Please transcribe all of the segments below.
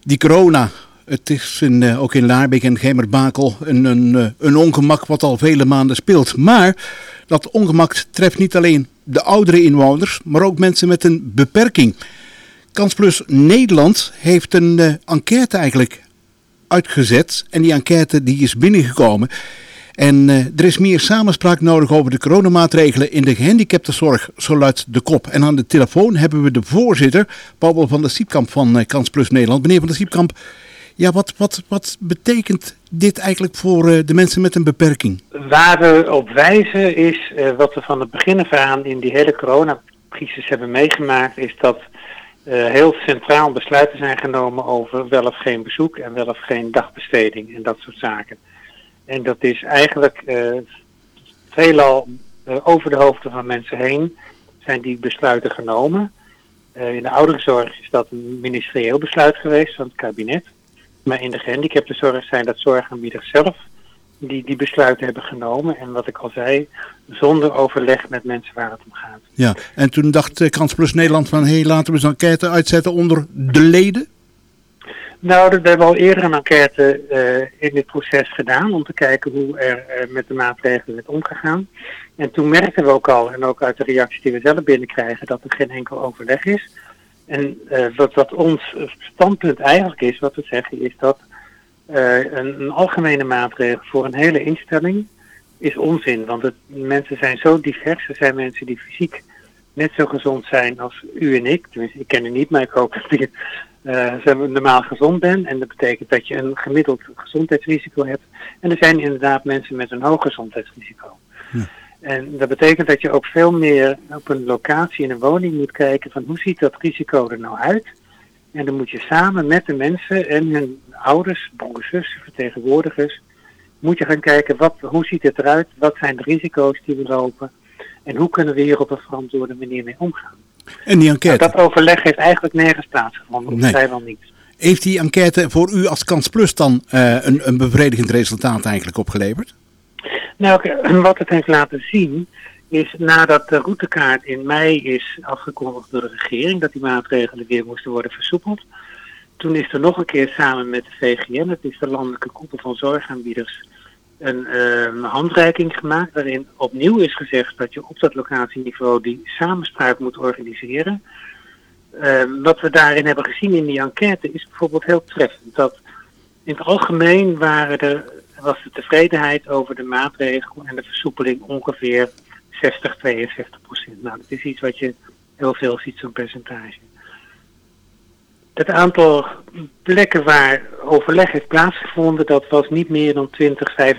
Die corona, het is ook in Laarbeek en Gemert-Bakel een ongemak wat al vele maanden speelt. Maar dat ongemak treft niet alleen de oudere inwoners, maar ook mensen met een beperking. KansPlus Nederland heeft een enquête eigenlijk uitgezet en die enquête die is binnengekomen. En er is meer samenspraak nodig over de coronamaatregelen in de gehandicaptenzorg, zo luidt de kop. En aan de telefoon hebben we de voorzitter, Paul van der Siepkamp van KansPlus Nederland. Meneer van der Siepkamp, ja, wat betekent dit eigenlijk voor de mensen met een beperking? Waar we op wijzen is, wat we van het begin af aan in die hele coronacrisis hebben meegemaakt, is dat heel centraal besluiten zijn genomen over wel of geen bezoek en wel of geen dagbesteding en dat soort zaken. En dat is eigenlijk veelal over de hoofden van mensen heen zijn die besluiten genomen. In de ouderenzorg is dat een ministerieel besluit geweest van het kabinet. Maar in de gehandicaptenzorg zijn dat zorgaanbieders zelf die besluiten hebben genomen. En wat ik al zei, zonder overleg met mensen waar het om gaat. Ja, en toen dacht KansPlus Nederland van laten we eens een enquête uitzetten onder de leden? Nou, we hebben al eerder een enquête in dit proces gedaan om te kijken hoe er met de maatregelen werd omgegaan. En toen merkten we ook al, en ook uit de reacties die we zelf binnenkrijgen, dat er geen enkel overleg is. En wat ons standpunt eigenlijk is, wat we zeggen, is dat een algemene maatregel voor een hele instelling is onzin. Want mensen zijn zo divers. Er zijn mensen die fysiek net zo gezond zijn als u en ik. Tenminste, ik ken u niet, maar ik hoop dat ik normaal gezond ben. En dat betekent dat je een gemiddeld gezondheidsrisico hebt. En er zijn inderdaad mensen met een hoog gezondheidsrisico. Ja. En dat betekent dat je ook veel meer op een locatie in een woning moet kijken van hoe ziet dat risico er nou uit. En dan moet je samen met de mensen en hun ouders, broers, zussen, vertegenwoordigers, moet je gaan kijken hoe ziet het eruit, wat zijn de risico's die we lopen en hoe kunnen we hier op een verantwoorde manier mee omgaan. En die enquête? Nou, dat overleg heeft eigenlijk nergens plaatsgevonden, of vrijwel niet. Heeft die enquête voor u als KansPlus dan een bevredigend resultaat eigenlijk opgeleverd? Nou, wat het heeft laten zien is nadat de routekaart in mei is afgekondigd door de regering, dat die maatregelen weer moesten worden versoepeld. Toen is er nog een keer samen met de VGN, dat is de landelijke koepel van zorgaanbieders, een handreiking gemaakt waarin opnieuw is gezegd dat je op dat locatieniveau die samenspraak moet organiseren. Wat we daarin hebben gezien in die enquête is bijvoorbeeld heel treffend. Dat in het algemeen was de tevredenheid over de maatregel en de versoepeling ongeveer 60-62%. Nou, dat is iets wat je heel veel ziet, zo'n percentage. Het aantal plekken waar overleg heeft plaatsgevonden, dat was niet meer dan 20-25%.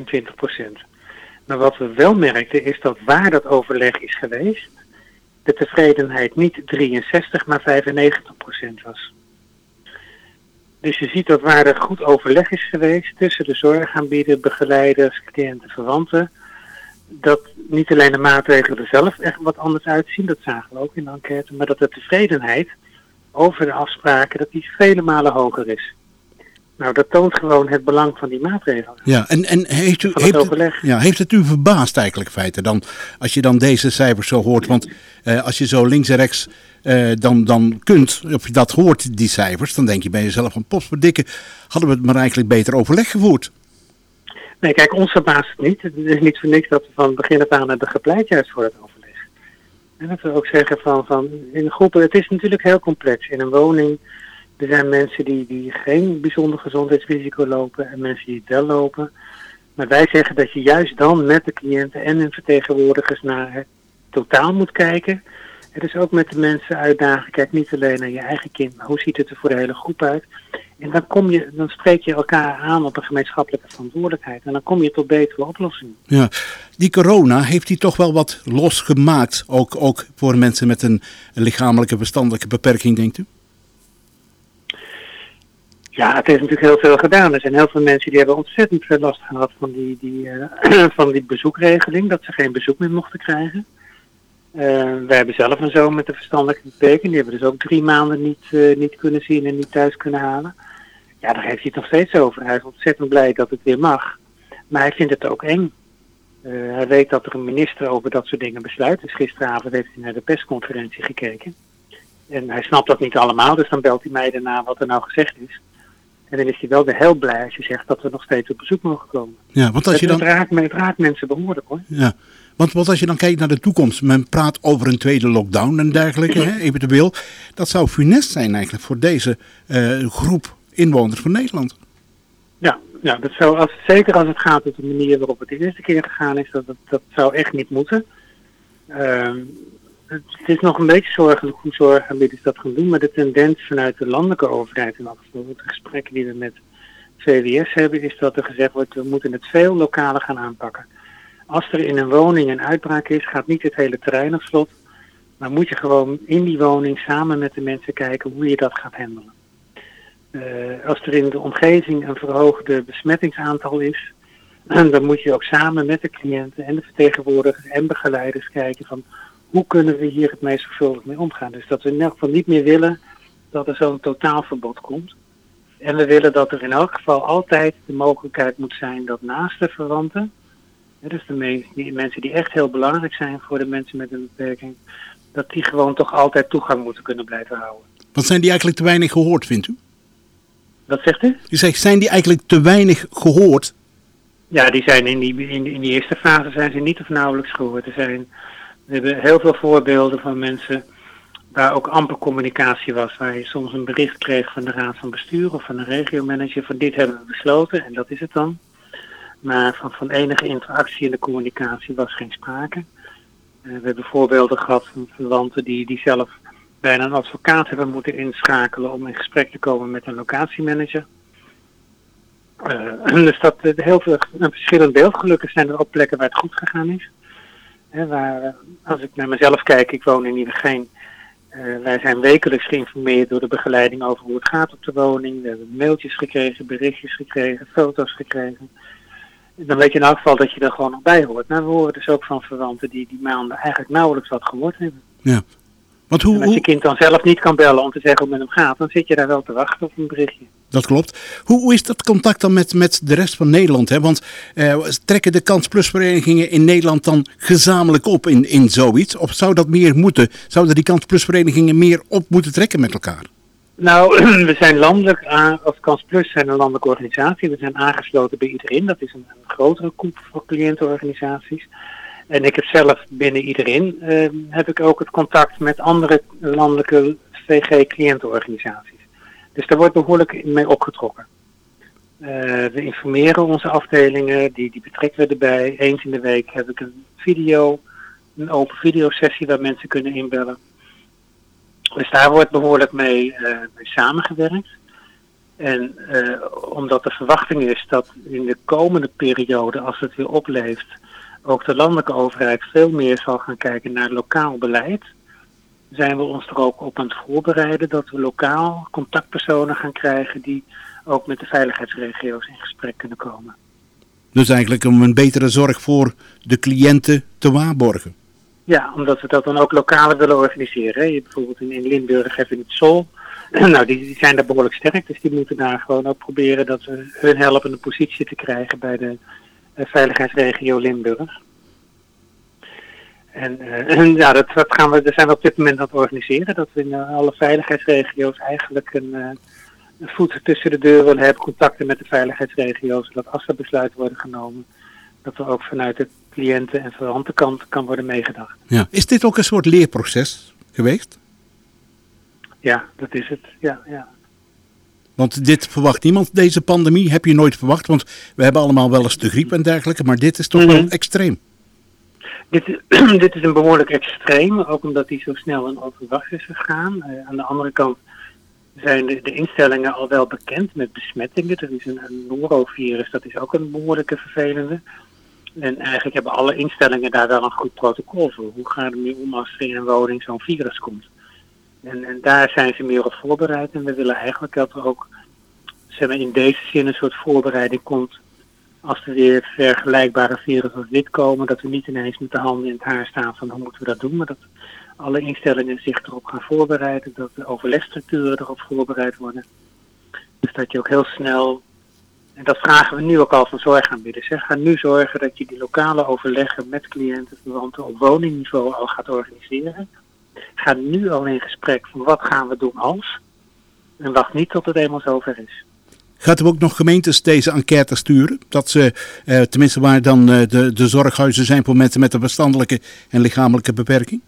Maar wat we wel merkten is dat waar dat overleg is geweest, de tevredenheid niet 63, maar 95% was. Dus je ziet dat waar er goed overleg is geweest tussen de zorgaanbieder, begeleiders, cliënten, verwanten, dat niet alleen de maatregelen er zelf echt wat anders uitzien, dat zagen we ook in de enquête, maar dat de tevredenheid over de afspraken, dat die vele malen hoger is. Nou, dat toont gewoon het belang van die maatregelen. Ja, en heeft het u verbaasd eigenlijk feiten dan, als je dan deze cijfers zo hoort? Want als je zo links en rechts dan kunt, of je dat hoort, die cijfers, dan denk je bij jezelf van potverdikke, hadden we het maar eigenlijk beter overleg gevoerd. Nee, kijk, ons verbaast het niet. Het is niet voor niks dat we van begin af aan hebben gepleit juist voor het overleg. En dat we ook zeggen van in groepen, het is natuurlijk heel complex. In een woning, er zijn mensen die geen bijzonder gezondheidsrisico lopen en mensen die het wel lopen. Maar wij zeggen dat je juist dan met de cliënten en hun vertegenwoordigers naar het totaal moet kijken. En dus ook met de mensen uitdagen, kijk niet alleen naar je eigen kind, maar hoe ziet het er voor de hele groep uit. En dan spreek je elkaar aan op een gemeenschappelijke verantwoordelijkheid. En dan kom je tot betere oplossingen. Ja, die corona heeft die toch wel wat losgemaakt. Ook voor mensen met een lichamelijke verstandelijke beperking, denkt u? Ja, het heeft natuurlijk heel veel gedaan. Er zijn heel veel mensen die hebben ontzettend veel last gehad van die bezoekregeling. Dat ze geen bezoek meer mochten krijgen. Wij hebben zelf een zoon met een verstandelijke beperking. Die hebben dus ook 3 maanden niet kunnen zien en niet thuis kunnen halen. Ja, daar heeft hij het nog steeds over. Hij is ontzettend blij dat het weer mag. Maar hij vindt het ook eng. Hij weet dat er een minister over dat soort dingen besluit. Dus gisteravond heeft hij naar de persconferentie gekeken. En hij snapt dat niet allemaal, dus dan belt hij mij daarna wat er nou gezegd is. En dan is hij wel weer heel blij als je zegt dat we nog steeds op bezoek mogen komen. Ja, want als je dan... Het raakt mensen behoorlijk, hoor. Ja, want als je dan kijkt naar de toekomst, men praat over een tweede lockdown en dergelijke, hè, eventueel. Dat zou funest zijn eigenlijk voor deze groep inwoners van Nederland. Ja, dat zou, zeker als het gaat op de manier waarop het de eerste keer gegaan is, dat zou echt niet moeten. Het is nog een beetje zorgelijk hoe zorgaanbieders dat gaan doen, maar de tendens vanuit de landelijke overheid, in elk geval de gesprekken die we met VWS hebben, is dat er gezegd wordt, we moeten het veel lokaler gaan aanpakken. Als er in een woning een uitbraak is, gaat niet het hele terrein op slot, maar moet je gewoon in die woning samen met de mensen kijken hoe je dat gaat handelen. Als er in de omgeving een verhoogde besmettingsaantal is, dan moet je ook samen met de cliënten en de vertegenwoordigers en begeleiders kijken van hoe kunnen we hier het meest zorgvuldig mee omgaan. Dus dat we in elk geval niet meer willen dat er zo'n totaalverbod komt. En we willen dat er in elk geval altijd de mogelijkheid moet zijn dat naast de verwanten, dus die mensen die echt heel belangrijk zijn voor de mensen met een beperking, dat die gewoon toch altijd toegang moeten kunnen blijven houden. Want zijn die eigenlijk te weinig gehoord, vindt u? Wat zegt u? U zegt, zijn die eigenlijk te weinig gehoord? Ja, die zijn in die eerste fase zijn ze niet of nauwelijks gehoord. We hebben heel veel voorbeelden van mensen waar ook amper communicatie was. Waar je soms een bericht kreeg van de raad van bestuur of van een regiomanager van dit hebben we besloten en dat is het dan. Maar van enige interactie in de communicatie was geen sprake. We hebben voorbeelden gehad van verwanten die zelf bijna een advocaat hebben moeten inschakelen om in gesprek te komen met een locatiemanager. Dus dat heel veel een verschillend beeld. Gelukkig zijn er ook plekken waar het goed gegaan is. Als ik naar mezelf kijk, ik woon in Nieuwegein. Wij zijn wekelijks geïnformeerd door de begeleiding over hoe het gaat op de woning. We hebben mailtjes gekregen, berichtjes gekregen, foto's gekregen. Dan weet je in elk geval dat je er gewoon nog bij hoort. Maar we horen dus ook van verwanten die maanden eigenlijk nauwelijks wat gehoord hebben. Ja. Want en als je kind dan zelf niet kan bellen om te zeggen hoe het met hem gaat, dan zit je daar wel te wachten op een berichtje. Dat klopt. Hoe is dat contact dan met de rest van Nederland? Hè? Want trekken de KansPlus-verenigingen in Nederland dan gezamenlijk op in zoiets? Of zou dat meer moeten? Zouden die KansPlus-verenigingen meer op moeten trekken met elkaar? Nou, we zijn landelijk, of KansPlus zijn een landelijke organisatie. We zijn aangesloten bij iedereen. Dat is een grotere groep van cliëntenorganisaties. En ik heb zelf binnen iedereen heb ik ook het contact met andere landelijke VG-cliëntenorganisaties. Dus daar wordt behoorlijk mee opgetrokken. We informeren onze afdelingen, die betrekken we erbij. Eens in de week heb ik een open videosessie waar mensen kunnen inbellen. Dus daar wordt behoorlijk mee samengewerkt. En omdat de verwachting is dat in de komende periode, als het weer opleeft, ook de landelijke overheid veel meer zal gaan kijken naar lokaal beleid, zijn we ons er ook op aan het voorbereiden dat we lokaal contactpersonen gaan krijgen die ook met de veiligheidsregio's in gesprek kunnen komen. Dus eigenlijk om een betere zorg voor de cliënten te waarborgen. Ja, omdat we dat dan ook lokaal willen organiseren. Hè. Bijvoorbeeld in Limburg hebben we het Sol. Nou, die zijn daar behoorlijk sterk, dus die moeten daar gewoon ook proberen dat we hun helpen een positie te krijgen bij de veiligheidsregio Limburg. En ja, dat zijn we op dit moment aan het organiseren. Dat we in alle veiligheidsregio's eigenlijk een voet tussen de deur willen hebben. Contacten met de veiligheidsregio's. Zodat als er besluiten worden genomen, dat er ook vanuit de cliënten- en verwantenkant kan worden meegedacht. Ja. Is dit ook een soort leerproces geweest? Ja, dat is het. Ja. Want dit verwacht niemand, deze pandemie heb je nooit verwacht. Want we hebben allemaal wel eens de griep en dergelijke. Maar dit is toch wel extreem. Dit is een behoorlijk extreem. Ook omdat die zo snel en onverwacht is gegaan. Aan de andere kant zijn de instellingen al wel bekend met besmettingen. Er is een norovirus, dat is ook een behoorlijke vervelende. En eigenlijk hebben alle instellingen daar wel een goed protocol voor. Hoe gaan we mee om als er in een woning zo'n virus komt? En daar zijn ze meer op voorbereid. En we willen eigenlijk dat er ook in deze zin een soort voorbereiding komt. Als er weer vergelijkbare virus als dit komen, dat we niet ineens met de handen in het haar staan van hoe moeten we dat doen. Maar dat alle instellingen zich erop gaan voorbereiden. Dat de overlegstructuren erop voorbereid worden. Dus dat je ook heel snel, en dat vragen we nu ook al van zorgaanbieders. Ga nu zorgen dat je die lokale overleggen met cliënten, verwanten op woningniveau al gaat organiseren. Ga nu al in gesprek van wat gaan we doen als. En wacht niet tot het eenmaal zover is. Gaat u ook nog gemeentes deze enquête sturen? Dat ze, tenminste waar dan de zorghuizen zijn voor mensen met een verstandelijke en lichamelijke beperking?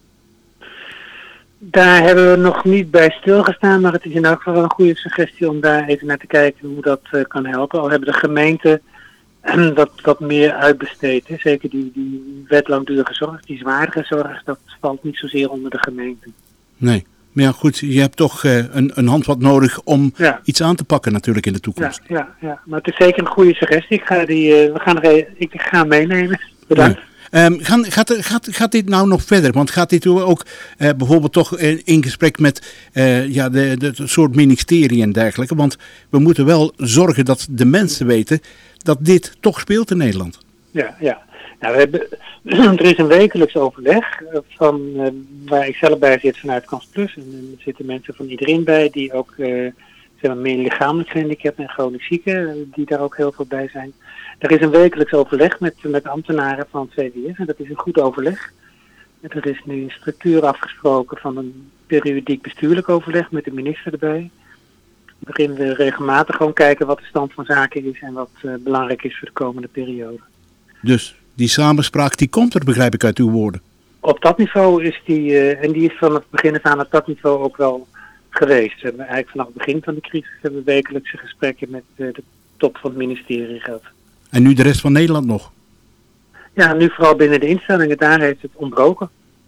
Daar hebben we nog niet bij stilgestaan, maar het is in elk geval wel een goede suggestie om daar even naar te kijken hoe dat kan helpen. Al hebben de gemeenten dat meer uitbesteed. Hè. Zeker die wet langdurige zorg, die zwaardere zorg, dat valt niet zozeer onder de gemeente. Nee, maar ja goed, je hebt toch een handvat nodig om iets aan te pakken natuurlijk in de toekomst. Ja, maar het is zeker een goede suggestie. Ik ga hem meenemen. Bedankt. Ja. Gaat dit nou nog verder? Want gaat dit ook bijvoorbeeld toch in gesprek met de soort ministerie en dergelijke? Want we moeten wel zorgen dat de mensen weten dat dit toch speelt in Nederland. Ja. Nou, er is een wekelijks overleg waar ik zelf bij zit vanuit Kans Plus. En er zitten mensen van iedereen bij die ook meer lichamelijk gehandicapt en chronisch zieken, die daar ook heel veel bij zijn. Er is een wekelijks overleg met ambtenaren van het CWS en dat is een goed overleg. Er is nu een structuur afgesproken van een periodiek bestuurlijk overleg met de minister erbij. Waarin we regelmatig gewoon kijken wat de stand van zaken is en wat belangrijk is voor de komende periode. Dus die samenspraak die komt er, begrijp ik uit uw woorden? Op dat niveau is die is vanaf het begin af aan op dat niveau ook wel geweest. We hebben eigenlijk vanaf het begin van de crisis hebben we wekelijkse gesprekken met de top van het ministerie gehad. En nu de rest van Nederland nog? Ja, nu vooral binnen de instellingen, daar heeft het ontbroken.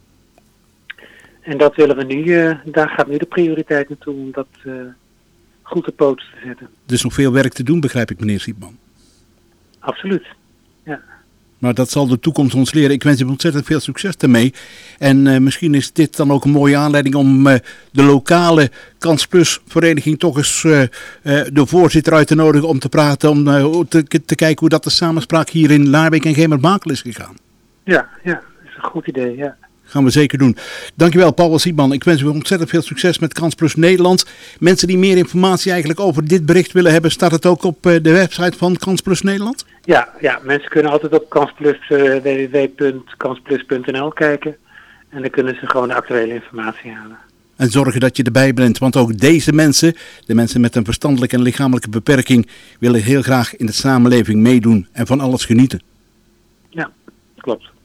En dat willen we nu, daar gaat nu de prioriteit naartoe om dat goed op poten te zetten. Dus nog veel werk te doen, begrijp ik, meneer Siepman. Absoluut, ja. Maar dat zal de toekomst ons leren. Ik wens u ontzettend veel succes daarmee. En misschien is dit dan ook een mooie aanleiding om de lokale Kans Plus vereniging toch eens de voorzitter uit te nodigen om te praten. Om te kijken hoe dat de samenspraak hier in Laarbeek en Gemert-Bakel is gegaan. Ja, dat is een goed idee, ja. Gaan we zeker doen. Dankjewel, Paul Siepman. Ik wens u ontzettend veel succes met Kans Plus Nederland. Mensen die meer informatie eigenlijk over dit bericht willen hebben, staat het ook op de website van Kans Plus Nederland? Ja, mensen kunnen altijd op www.kansplus.nl kijken. En dan kunnen ze gewoon de actuele informatie halen. En zorgen dat je erbij bent, want ook deze mensen, de mensen met een verstandelijke en lichamelijke beperking, willen heel graag in de samenleving meedoen en van alles genieten. Ja, klopt.